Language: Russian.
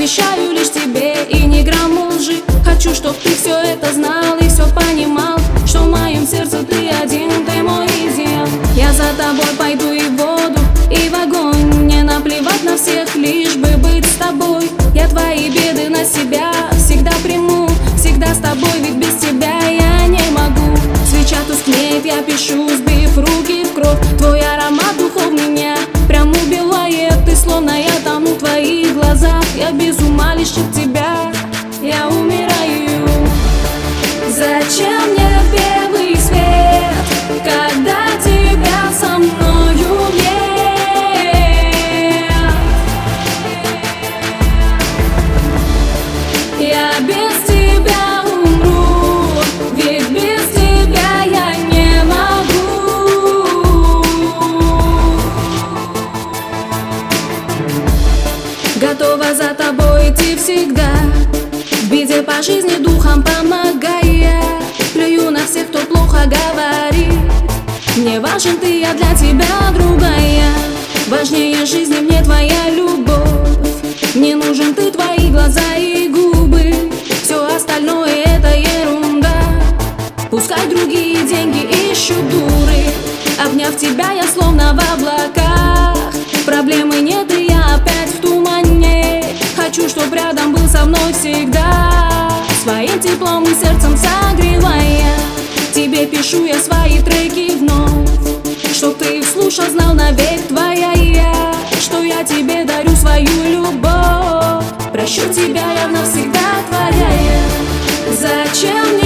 обещаю лишь тебе и ни грамма лжи. Хочу, чтоб ты все это знал и все понимал, что в моем сердце ты один, ты мой идеал. Я за тобой пойду и в воду, и в огонь. Мне наплевать на всех, лишь бы быть с тобой. Я твои беды на себя всегда приму, всегда с тобой, ведь без тебя я не могу. Свеча тускнеет, я пишу, сбив руки в кровь. Твой аромат духов меня прям убивает. Ты словно я тону в твоих глазах. Я без ума лишь от тебя, я умираю. Зачем мне белый свет, когда тебя со мною нет? Я без тебя умру, ведь без тебя я не могу. Готова за тобой идти всегда, в беде по жизни духом помогая. Плюю на всех, кто плохо говорит. Мне важен ты, я для тебя другая. Важнее жизни мне твоя любовь. Мне нужен ты, твои глаза и губы. Все остальное это ерунда. Пускай другие деньги ищут дуры. Обняв тебя, я словно в облаках. Проблемы нет, и я опять в тумане. Хочу, чтоб рядом был со мной всегда, своим теплом и сердцем согревая. Тебе пишу я свои треки вновь, чтоб ты их слушал, знал навек твоя я, что я тебе дарю свою любовь. Прощу тебя, я навсегда твоя. Зачем мне